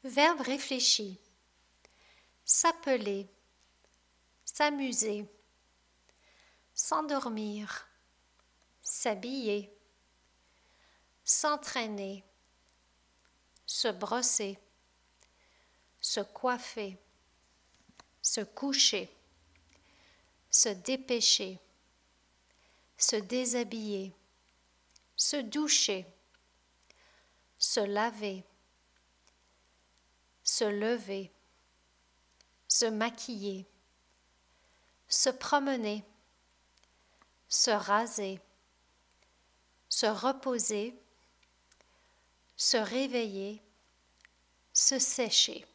Verbe réfléchi. S'appeler, s'amuser, s'endormir, s'habiller, s'entraîner, se brosser, se coiffer, se coucher, se dépêcher, se déshabiller, se doucher, se laver, se lever, se maquiller, se promener, se raser, se reposer, se réveiller, se sécher.